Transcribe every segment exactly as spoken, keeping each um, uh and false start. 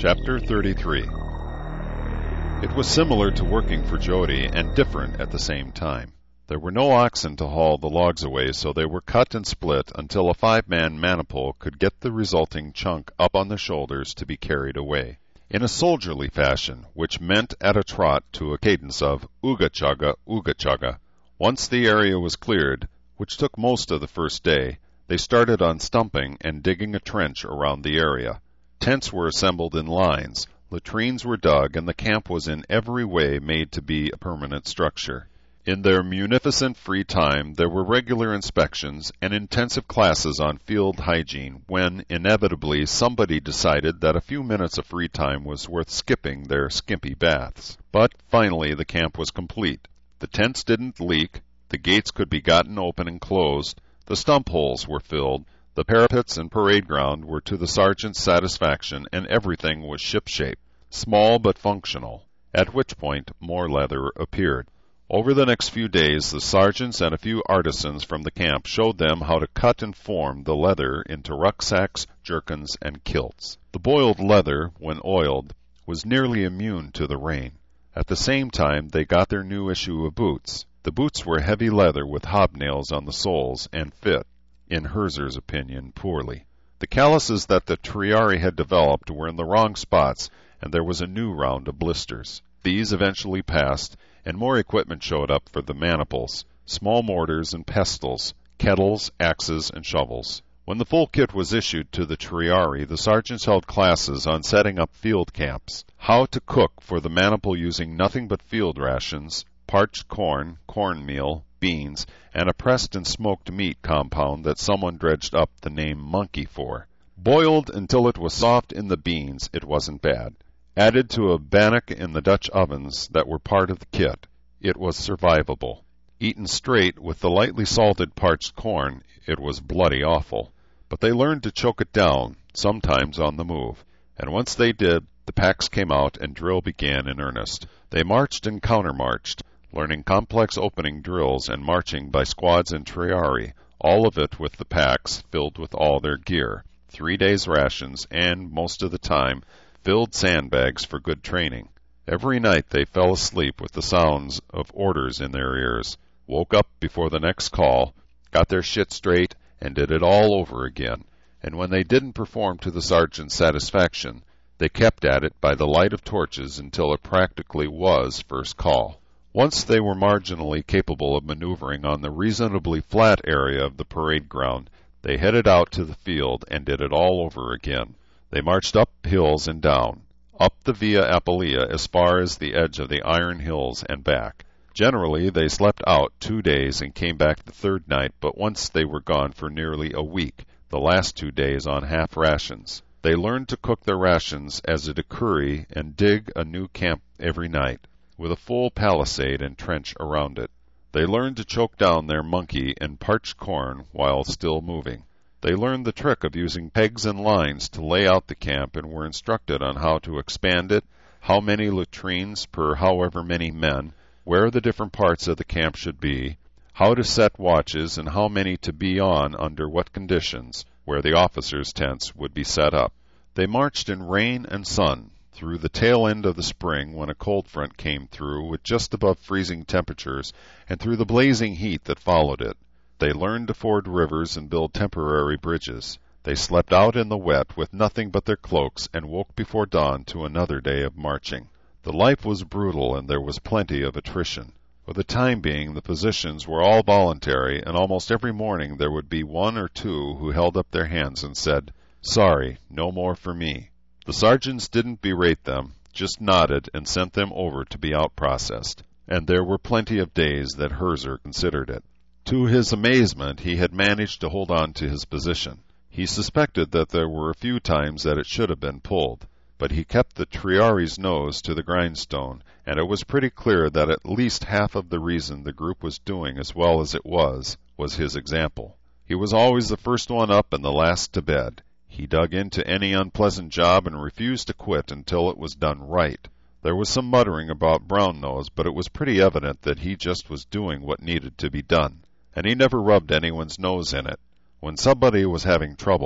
Chapter thirty-three. It was similar to working for Jody and different at the same time. There were no oxen to haul the logs away, so they were cut and split until a five-man maniple could get the resulting chunk up on the shoulders to be carried away. In a soldierly fashion, which meant at a trot to a cadence of ooga-chugga, ooga-chugga. Once the area was cleared, which took most of the first day, they started on stumping and digging a trench around the area. Tents were assembled in lines, latrines were dug, and the camp was in every way made to be a permanent structure. In their munificent free time, there were regular inspections and intensive classes on field hygiene when, inevitably, somebody decided that a few minutes of free time was worth skipping their skimpy baths. But finally the camp was complete. The tents didn't leak, the gates could be gotten open and closed, the stump holes were filled, the parapets and parade ground were to the sergeant's satisfaction, and everything was shipshape, small but functional, at which point more leather appeared. Over the next few days, the sergeants and a few artisans from the camp showed them how to cut and form the leather into rucksacks, jerkins, and kilts. The boiled leather, when oiled, was nearly immune to the rain. At the same time, they got their new issue of boots. The boots were heavy leather with hobnails on the soles and fit, in Herzer's opinion, poorly. The calluses that the Triarii had developed were in the wrong spots, and there was a new round of blisters. These eventually passed, and more equipment showed up for the maniples, small mortars and pestles, kettles, axes, and shovels. When the full kit was issued to the Triarii, the sergeants held classes on setting up field camps, how to cook for the maniple using nothing but field rations, parched corn, cornmeal, beans, and a pressed and smoked meat compound that someone dredged up the name monkey for. Boiled until it was soft in the beans, it wasn't bad. Added to a bannock in the Dutch ovens that were part of the kit, it was survivable. Eaten straight with the lightly salted parched corn, it was bloody awful. But they learned to choke it down, sometimes on the move. And once they did, the packs came out and drill began in earnest. They marched and countermarched, learning complex opening drills and marching by squads and triarii, all of it with the packs filled with all their gear, three days' rations, and, most of the time, filled sandbags for good training. Every night they fell asleep with the sounds of orders in their ears, woke up before the next call, got their shit straight, and did it all over again. And when they didn't perform to the sergeant's satisfaction, they kept at it by the light of torches until it practically was first call. Once they were marginally capable of maneuvering on the reasonably flat area of the parade ground, they headed out to the field and did it all over again. They marched up hills and down, up the Via Appia as far as the edge of the Iron Hills and back. Generally, they slept out two days and came back the third night, but once they were gone for nearly a week, the last two days on half rations. They learned to cook their rations as a decurry and dig a new camp every night, with a full palisade and trench around it. They learned to choke down their monkey and parched corn while still moving. They learned the trick of using pegs and lines to lay out the camp and were instructed on how to expand it, how many latrines per however many men, where the different parts of the camp should be, how to set watches and how many to be on under what conditions, where the officers' tents would be set up. They marched in rain and sun through the tail end of the spring when a cold front came through with just above freezing temperatures and through the blazing heat that followed it. They learned to ford rivers and build temporary bridges. They slept out in the wet with nothing but their cloaks and woke before dawn to another day of marching. The life was brutal and there was plenty of attrition. For the time being, the positions were all voluntary, and almost every morning there would be one or two who held up their hands and said, "Sorry, no more for me." The sergeants didn't berate them, just nodded and sent them over to be out-processed, and there were plenty of days that Herzer considered it. To his amazement, he had managed to hold on to his position. He suspected that there were a few times that it should have been pulled, but he kept the Triarii's nose to the grindstone, and it was pretty clear that at least half of the reason the group was doing as well as it was, was his example. He was always the first one up and the last to bed. He dug into any unpleasant job and refused to quit until it was done right. There was some muttering about Brown-Nose, but it was pretty evident that he just was doing what needed to be done, and he never rubbed anyone's nose in it. When somebody was having trouble,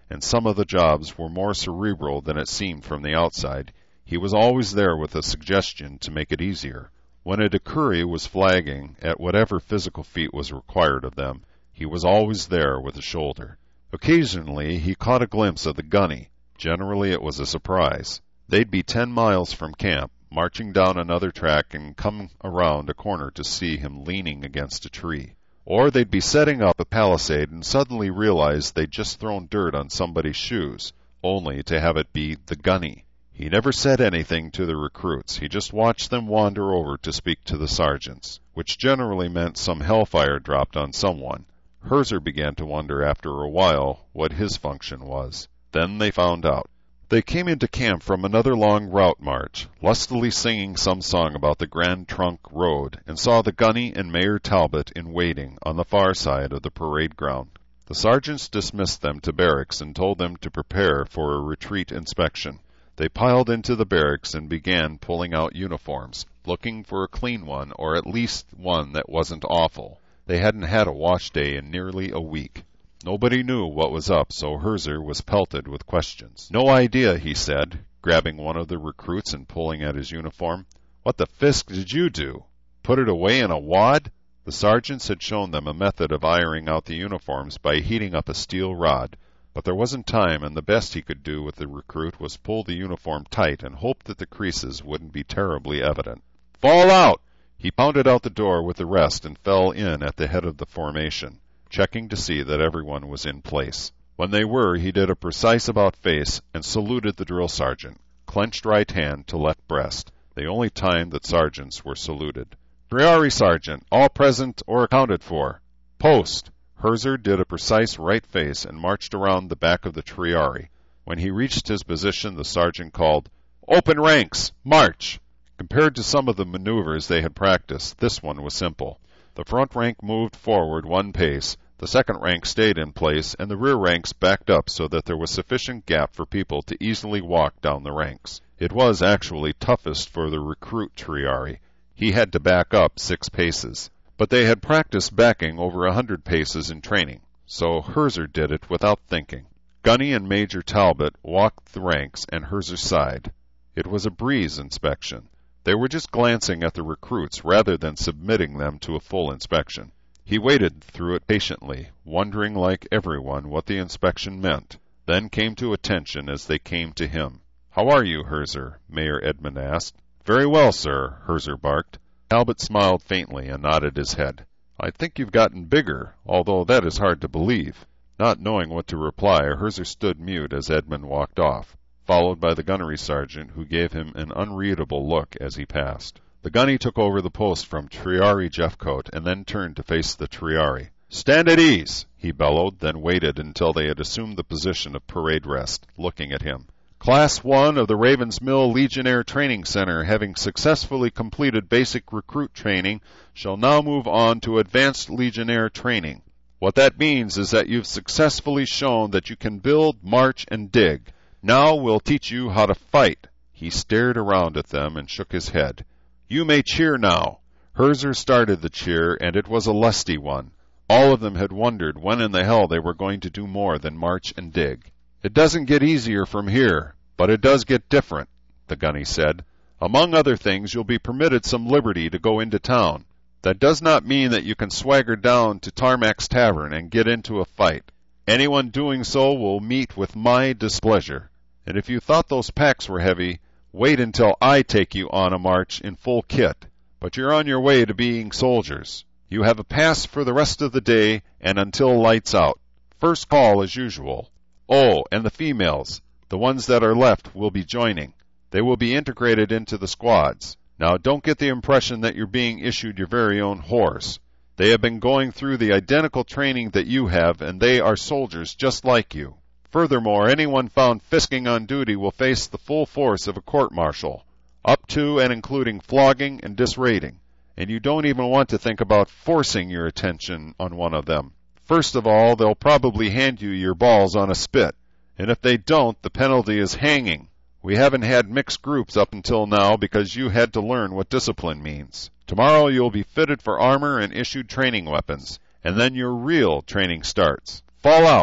and some of the jobs were more cerebral than it seemed from the outside, he was always there with a suggestion to make it easier. When a decree was flagging at whatever physical feat was required of them, he was always there with a shoulder. Occasionally he caught a glimpse of the gunny. Generally it was a surprise. They'd be ten miles from camp, marching down another track and come around a corner to see him leaning against a tree. Or they'd be setting up a palisade and suddenly realize they'd just thrown dirt on somebody's shoes, only to have it be the gunny. He never said anything to the recruits. He just watched them wander over to speak to the sergeants, which generally meant some hellfire dropped on someone. Herzer began to wonder after a while what his function was. Then they found out. They came into camp from another long route march, lustily singing some song about the Grand Trunk Road, and saw the gunny and Mayor Talbot in waiting on the far side of the parade ground. The sergeants dismissed them to barracks and told them to prepare for a retreat inspection. They piled into the barracks and began pulling out uniforms, looking for a clean one, or at least one that wasn't awful. They hadn't had a wash day in nearly a week. Nobody knew what was up, so Herzer was pelted with questions. "No idea," he said, grabbing one of the recruits and pulling at his uniform. "What the fisk did you do? Put it away in a wad?" The sergeants had shown them a method of ironing out the uniforms by heating up a steel rod. But there wasn't time, and the best he could do with the recruit was pull the uniform tight and hope that the creases wouldn't be terribly evident. "Fall out!" He pounded out the door with the rest and fell in at the head of the formation, checking to see that everyone was in place. When they were, he did a precise about-face and saluted the drill sergeant, clenched right hand to left breast, the only time that sergeants were saluted. "Triari sergeant, all present or accounted for. Post!" Herzer did a precise right face and marched around the back of the Triari. When he reached his position, the sergeant called, "Open ranks! March!" Compared to some of the maneuvers they had practiced, this one was simple. The front rank moved forward one pace, the second rank stayed in place, and the rear ranks backed up so that there was sufficient gap for people to easily walk down the ranks. It was actually toughest for the recruit Triari. He had to back up six paces. But they had practiced backing over a hundred paces in training, so Herzer did it without thinking. Gunny and Major Talbot walked the ranks, and Herzer sighed. It was a breeze inspection. They were just glancing at the recruits rather than submitting them to a full inspection. He waited through it patiently, wondering like everyone what the inspection meant, then came to attention as they came to him. "How are you, Herzer?" Mayor Edmund asked. "Very well, sir," Herzer barked. Talbot smiled faintly and nodded his head. "I think you've gotten bigger, although that is hard to believe." Not knowing what to reply, Herzer stood mute as Edmund walked off, followed by the gunnery sergeant, who gave him an unreadable look as he passed. The gunny took over the post from Triari Jeffcoat and then turned to face the Triari. "Stand at ease!" he bellowed, then waited until they had assumed the position of parade rest, looking at him. "Class one of the Ravens Mill Legionnaire Training Center, having successfully completed basic recruit training, shall now move on to advanced Legionnaire training. What that means is that you've successfully shown that you can build, march, and dig. Now we'll teach you how to fight." He stared around at them and shook his head. "You may cheer now." Herzer started the cheer, and it was a lusty one. All of them had wondered when in the hell they were going to do more than march and dig. "It doesn't get easier from here, but it does get different," the gunny said. "Among other things, you'll be permitted some liberty to go into town. That does not mean that you can swagger down to Tarmac's Tavern and get into a fight. Anyone doing so will meet with my displeasure. And if you thought those packs were heavy, wait until I take you on a march in full kit. But you're on your way to being soldiers. You have a pass for the rest of the day and until lights out. First call as usual. Oh, and the females, the ones that are left, will be joining. They will be integrated into the squads. Now, don't get the impression that you're being issued your very own horse. They have been going through the identical training that you have, and they are soldiers just like you. Furthermore, anyone found fisking on duty will face the full force of a court-martial, up to and including flogging and disrating. And you don't even want to think about forcing your attention on one of them. First of all, they'll probably hand you your balls on a spit. And if they don't, the penalty is hanging. We haven't had mixed groups up until now because you had to learn what discipline means. Tomorrow you'll be fitted for armor and issued training weapons, and then your real training starts. Fall out!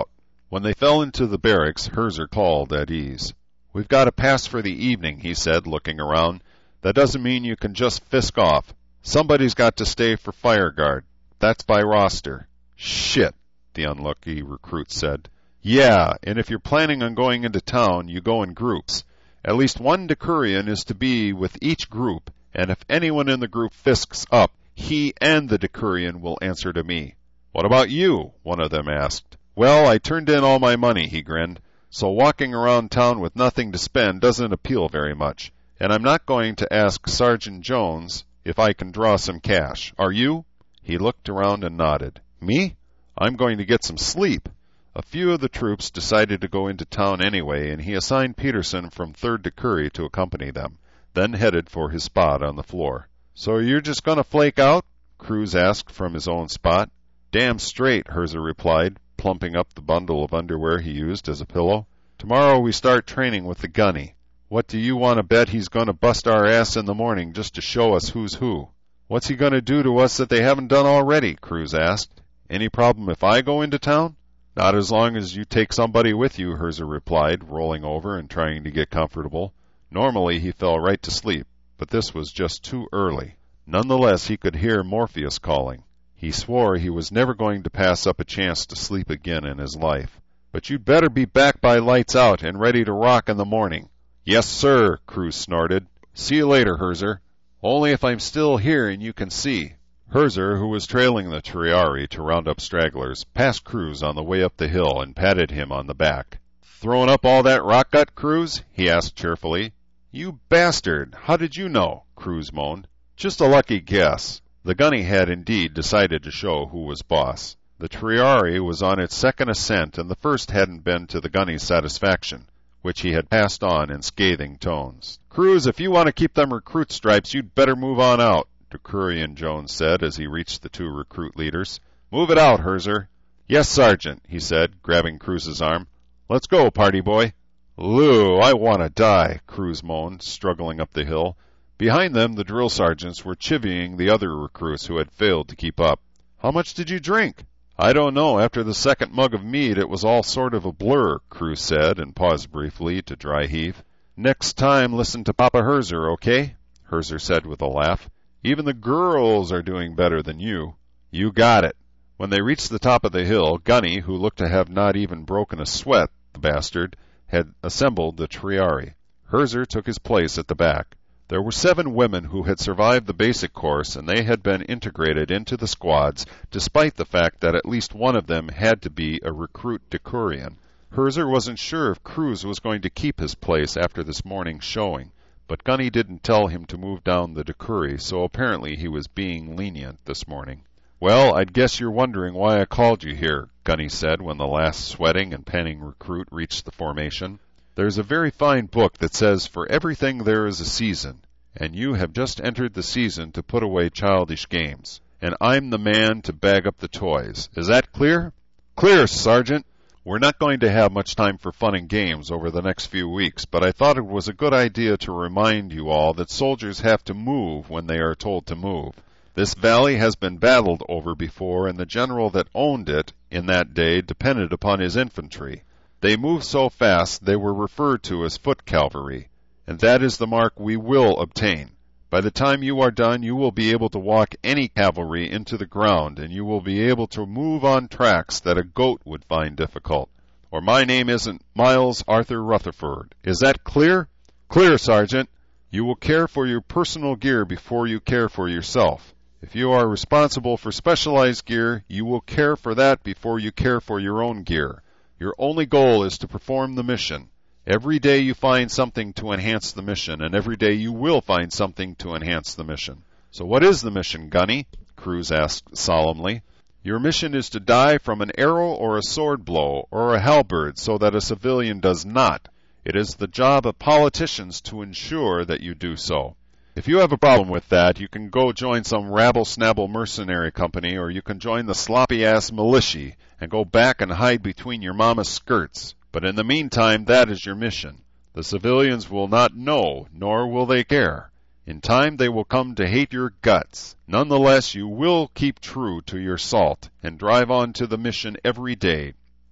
When they fell into the barracks, Herzer called at ease. "We've got a pass for the evening," he said, looking around. "That doesn't mean you can just fisk off. Somebody's got to stay for fire guard. That's by roster." "Shit," the unlucky recruit said. "Yeah, and if you're planning on going into town, you go in groups. At least one Decurion is to be with each group, and if anyone in the group fisks up, he and the Decurion will answer to me." "What about you?" one of them asked. "Well, I turned in all my money," he grinned, "so walking around town with nothing to spend doesn't appeal very much. And I'm not going to ask Sergeant Jones if I can draw some cash. Are you?" He looked around and nodded. "Me? I'm going to get some sleep." A few of the troops decided to go into town anyway, and he assigned Peterson from third Decurie to accompany them, then headed for his spot on the floor. "So you're just going to flake out?" Cruz asked from his own spot. "Damn straight," Herzer replied, plumping up the bundle of underwear he used as a pillow. "Tomorrow we start training with the gunny. What do you want to bet he's going to bust our ass in the morning just to show us who's who?" "What's he going to do to us that they haven't done already?" Cruz asked. "Any problem if I go into town?" "Not as long as you take somebody with you," Herzer replied, rolling over and trying to get comfortable. Normally he fell right to sleep, but this was just too early. Nonetheless, he could hear Morpheus calling. He swore he was never going to pass up a chance to sleep again in his life. "But you'd better be back by lights out and ready to rock in the morning." "Yes, sir," Cruz snorted. "See you later, Herzer." "Only if I'm still here and you can see." Herzer, who was trailing the Triarii to round up stragglers, passed Cruz on the way up the hill and patted him on the back. "Throwing up all that rock gut, Cruz?" he asked cheerfully. "You bastard! How did you know?" Cruz moaned. "Just a lucky guess." The gunny had indeed decided to show who was boss. The Triarii was on its second ascent, and the first hadn't been to the gunny's satisfaction, which he had passed on in scathing tones. "Cruz, if you want to keep them recruit stripes, you'd better move on out," Decurion Jones said as he reached the two recruit leaders. "Move it out, Herzer." "Yes, Sergeant," he said, grabbing Cruz's arm. "Let's go, party boy." "Lou, I want to die," Cruz moaned, struggling up the hill. Behind them, the drill sergeants were chivying the other recruits who had failed to keep up. "How much did you drink?" "I don't know. After the second mug of mead, it was all sort of a blur," Cruz said, and paused briefly to dry heave. "Next time, listen to Papa Herzer, okay?" Herzer said with a laugh. "Even the girls are doing better than you." "You got it." When they reached the top of the hill, Gunny, who looked to have not even broken a sweat, the bastard, had assembled the Triarii. Herzer took his place at the back. There were seven women who had survived the basic course, and they had been integrated into the squads, despite the fact that at least one of them had to be a recruit Decurion. Herzer wasn't sure if Cruz was going to keep his place after this morning's showing, but Gunny didn't tell him to move down the Decurie, so apparently he was being lenient this morning. "Well, I'd guess you're wondering why I called you here," Gunny said when the last sweating and panting recruit reached the formation. "There's a very fine book that says for everything there is a season, and you have just entered the season to put away childish games, and I'm the man to bag up the toys. Is that clear?" "Clear, Sergeant." "We're not going to have much time for fun and games over the next few weeks, but I thought it was a good idea to remind you all that soldiers have to move when they are told to move. This valley has been battled over before, and the general that owned it in that day depended upon his infantry. They moved so fast they were referred to as foot cavalry, and that is the mark we will obtain. By the time you are done, you will be able to walk any cavalry into the ground, and you will be able to move on tracks that a goat would find difficult. Or my name isn't Miles Arthur Rutherford. Is that clear?" "Clear, Sergeant." "You will care for your personal gear before you care for yourself. If you are responsible for specialized gear, you will care for that before you care for your own gear. Your only goal is to perform the mission. Every day you find something to enhance the mission, and every day you will find something to enhance the mission." "So what is the mission, Gunny?" Cruz asked solemnly. "Your mission is to die from an arrow or a sword blow or a halberd so that a civilian does not. It is the job of politicians to ensure that you do so. If you have a problem with that, you can go join some rabble-snabble mercenary company, or you can join the sloppy-ass militia and go back and hide between your mama's skirts. But in the meantime, that is your mission. The civilians will not know, nor will they care. In time, they will come to hate your guts. Nonetheless, you will keep true to your salt and drive on to the mission every day.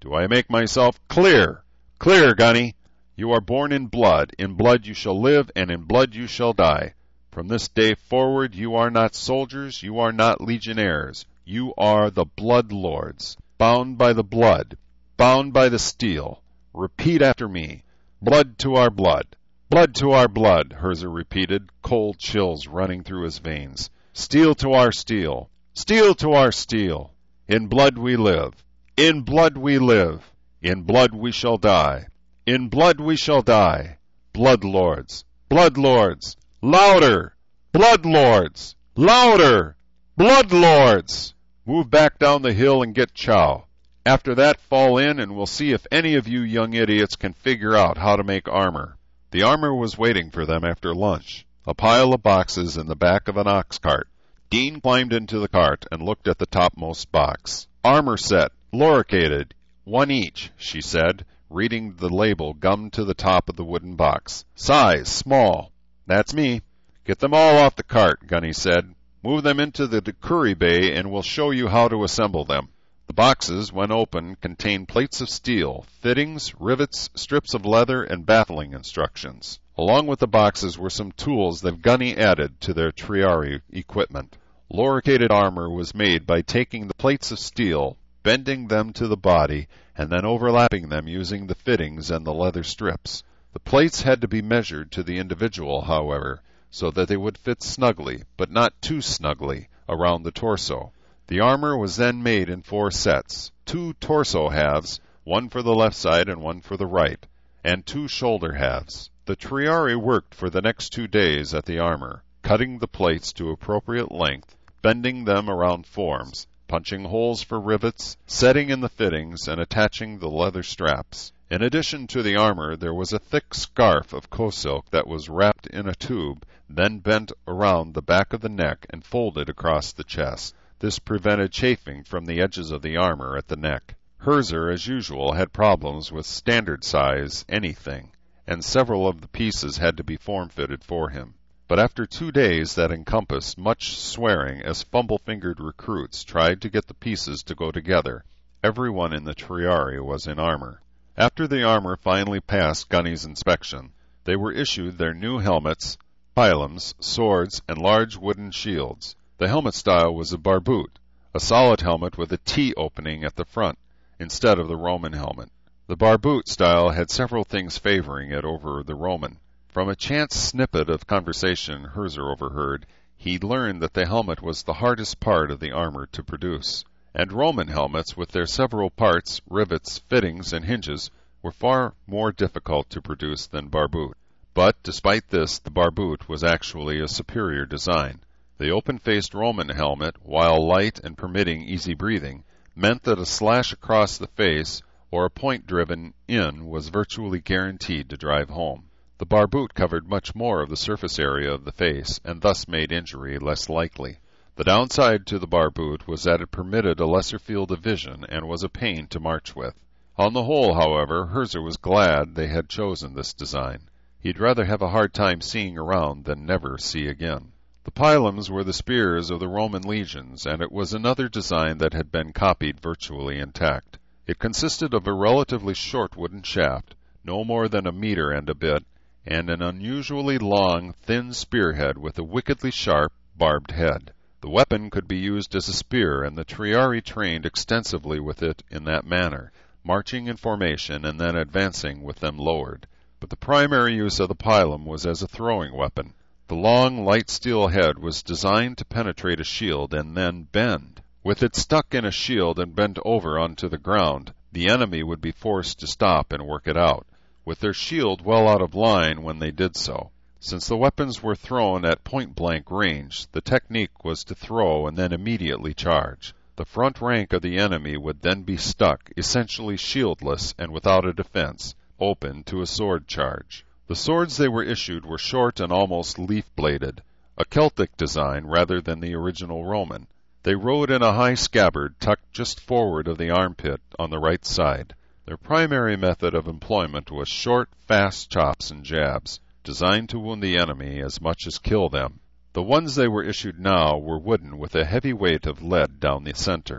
Do I make myself clear? Clear, Gunny! You are born in blood. In blood you shall live, and in blood you shall die. From this day forward you are not soldiers, you are not legionnaires. You are the blood lords, bound by the blood, bound by the steel. Repeat after me. Blood to our blood. Blood to our blood, Herzer repeated, cold chills running through his veins. Steel to our steel. Steel to our steel. In blood we live. In blood we live. In blood we shall die. In blood we shall die. Blood lords. Blood lords. Louder! Blood lords! Louder! Blood lords! Move back down the hill and get chow. After that, fall in, and we'll see if any of you young idiots can figure out how to make armor. The armor was waiting for them after lunch, a pile of boxes in the back of an ox cart. Dean climbed into the cart and looked at the topmost box. Armor set, loricated, one each, she said, reading the label gummed to the top of the wooden box. Size, small. That's me. Get them all off the cart, Gunny said. Move them into the curry bay, and we'll show you how to assemble them. The boxes, when open, contained plates of steel, fittings, rivets, strips of leather, and baffling instructions. Along with the boxes were some tools that Gunny added to their Triarii equipment. Loricated armor was made by taking the plates of steel, bending them to the body, and then overlapping them using the fittings and the leather strips. The plates had to be measured to the individual, however, so that they would fit snugly, but not too snugly, around the torso. The armor was then made in four sets, two torso halves, one for the left side and one for the right, and two shoulder halves. The Triarii worked for the next two days at the armor, cutting the plates to appropriate length, bending them around forms, punching holes for rivets, setting in the fittings, and attaching the leather straps. In addition to the armor, there was a thick scarf of co-silk that was wrapped in a tube, then bent around the back of the neck and folded across the chest. This prevented chafing from the edges of the armor at the neck. Herzer, as usual, had problems with standard size anything, and several of the pieces had to be form-fitted for him. But after two days that encompassed much swearing as fumble-fingered recruits tried to get the pieces to go together, everyone in the Triarii was in armor. After the armor finally passed Gunny's inspection, they were issued their new helmets, pilums, swords, and large wooden shields. The helmet style was a barboot, a solid helmet with a T opening at the front, instead of the Roman helmet. The barboot style had several things favoring it over the Roman. From a chance snippet of conversation Herzer overheard, he learned that the helmet was the hardest part of the armor to produce, and Roman helmets, with their several parts, rivets, fittings, and hinges, were far more difficult to produce than barboot. But, despite this, the barboot was actually a superior design. The open-faced Roman helmet, while light and permitting easy breathing, meant that a slash across the face or a point driven in was virtually guaranteed to drive home. The barboot covered much more of the surface area of the face, and thus made injury less likely. The downside to the barboot was that it permitted a lesser field of vision and was a pain to march with. On the whole, however, Herzer was glad they had chosen this design. He'd rather have a hard time seeing around than never see again. The pilums were the spears of the Roman legions, and it was another design that had been copied virtually intact. It consisted of a relatively short wooden shaft, no more than a meter and a bit, and an unusually long, thin spearhead with a wickedly sharp, barbed head. The weapon could be used as a spear, and the Triarii trained extensively with it in that manner, marching in formation and then advancing with them lowered. But the primary use of the pilum was as a throwing weapon. The long, light steel head was designed to penetrate a shield and then bend. With it stuck in a shield and bent over onto the ground, the enemy would be forced to stop and work it out, with their shield well out of line when they did so. Since the weapons were thrown at point-blank range, the technique was to throw and then immediately charge. The front rank of the enemy would then be stuck, essentially shieldless and without a defense, open to a sword charge. The swords they were issued were short and almost leaf-bladed, a Celtic design rather than the original Roman. They rode in a high scabbard tucked just forward of the armpit on the right side. Their primary method of employment was short, fast chops and jabs, designed to wound the enemy as much as kill them. The ones they were issued now were wooden with a heavy weight of lead down the center.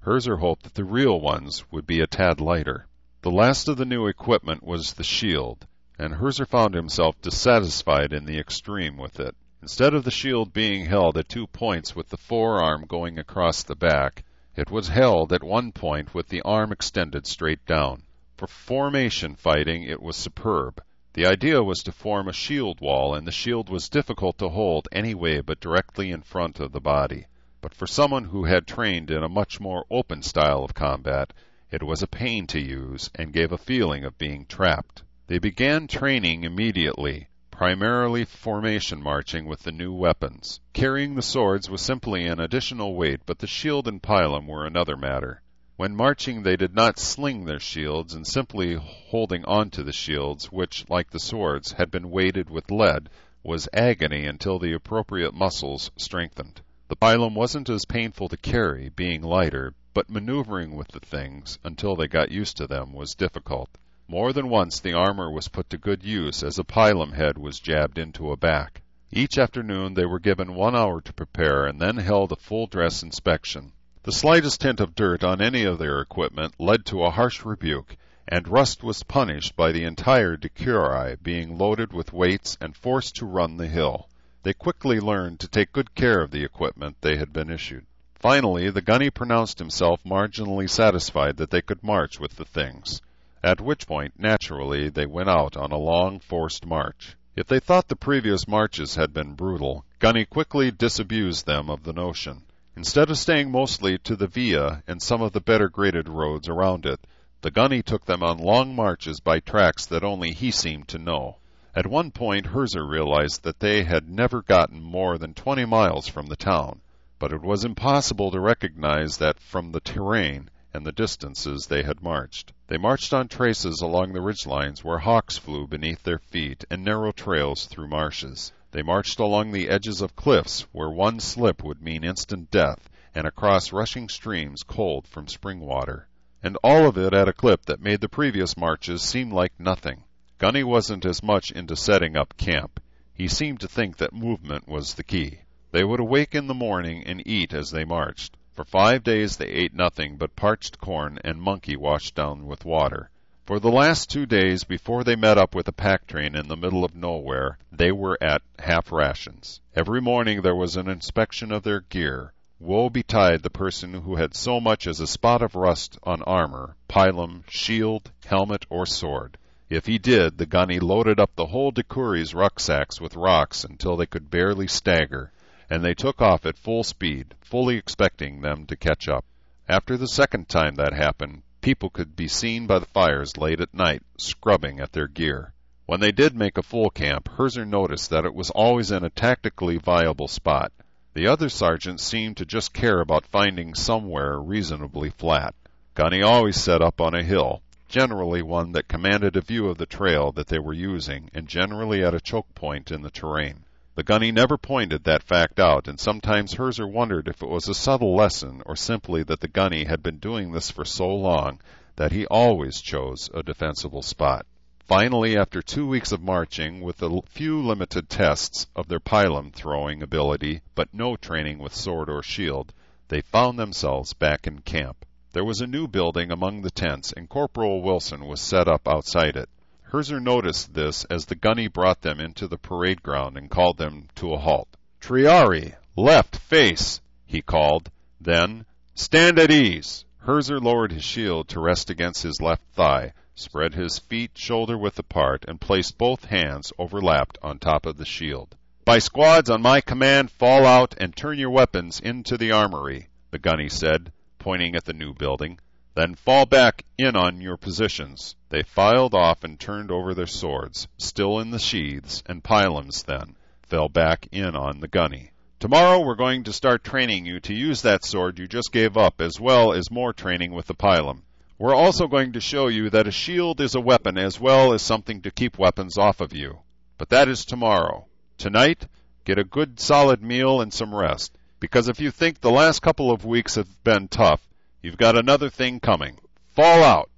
Herzer hoped that the real ones would be a tad lighter. The last of the new equipment was the shield, and Herzer found himself dissatisfied in the extreme with it. Instead of the shield being held at two points with the forearm going across the back, it was held at one point with the arm extended straight down. For formation fighting, it was superb. The idea was to form a shield wall, and the shield was difficult to hold any way but directly in front of the body. But for someone who had trained in a much more open style of combat, it was a pain to use and gave a feeling of being trapped. They began training immediately, primarily formation marching with the new weapons. Carrying the swords was simply an additional weight, but the shield and pilum were another matter. When marching, they did not sling their shields, and simply holding on to the shields, which, like the swords, had been weighted with lead, was agony until the appropriate muscles strengthened. The pilum wasn't as painful to carry, being lighter, but maneuvering with the things, until they got used to them, was difficult. More than once the armor was put to good use as a pilum head was jabbed into a back. Each afternoon they were given one hour to prepare and then held a full-dress inspection. The slightest hint of dirt on any of their equipment led to a harsh rebuke, and Rust was punished by the entire decurii being loaded with weights and forced to run the hill. They quickly learned to take good care of the equipment they had been issued. Finally, the gunny pronounced himself marginally satisfied that they could march with the things, at which point, naturally, they went out on a long, forced march. If they thought the previous marches had been brutal, Gunny quickly disabused them of the notion. Instead of staying mostly to the via and some of the better graded roads around it, the Gunny took them on long marches by tracks that only he seemed to know. At one point, Herzer realized that they had never gotten more than twenty miles from the town, but it was impossible to recognize that from the terrain and the distances they had marched. They marched on traces along the ridgelines where hawks flew beneath their feet and narrow trails through marshes. They marched along the edges of cliffs where one slip would mean instant death, and across rushing streams cold from spring water. And all of it at a clip that made the previous marches seem like nothing. Gunny wasn't as much into setting up camp. He seemed to think that movement was the key. They would awake in the morning and eat as they marched. For five days they ate nothing but parched corn and monkey washed down with water. For the last two days before they met up with a pack train in the middle of nowhere, they were at half rations. Every morning there was an inspection of their gear. Woe betide the person who had so much as a spot of rust on armor, pilum, shield, helmet, or sword. If he did, the Gunny loaded up the whole decuri's rucksacks with rocks until they could barely stagger, and they took off at full speed, fully expecting them to catch up. After the second time that happened, people could be seen by the fires late at night, scrubbing at their gear. When they did make a full camp, Herzer noticed that it was always in a tactically viable spot. The other sergeants seemed to just care about finding somewhere reasonably flat. Gunny always set up on a hill, generally one that commanded a view of the trail that they were using, and generally at a choke point in the terrain. The Gunny never pointed that fact out, and sometimes Herzer wondered if it was a subtle lesson or simply that the Gunny had been doing this for so long that he always chose a defensible spot. Finally, after two weeks of marching, with a few limited tests of their pilum throwing ability, but no training with sword or shield, they found themselves back in camp. There was a new building among the tents, and Corporal Wilson was set up outside it. Herzer noticed this as the Gunny brought them into the parade ground and called them to a halt. "Triari, left face," he called. Then, "Stand at ease." Herzer lowered his shield to rest against his left thigh, spread his feet shoulder-width apart, and placed both hands overlapped on top of the shield. "By squads on my command, fall out and turn your weapons into the armory," the Gunny said, pointing at the new building. "Then fall back in on your positions." They filed off and turned over their swords, still in the sheaths, and pilums then fell back in on the Gunny. "Tomorrow we're going to start training you to use that sword you just gave up, as well as more training with the pilum. We're also going to show you that a shield is a weapon as well as something to keep weapons off of you. But that is tomorrow. Tonight, get a good solid meal and some rest, because if you think the last couple of weeks have been tough, you've got another thing coming. Fall out!"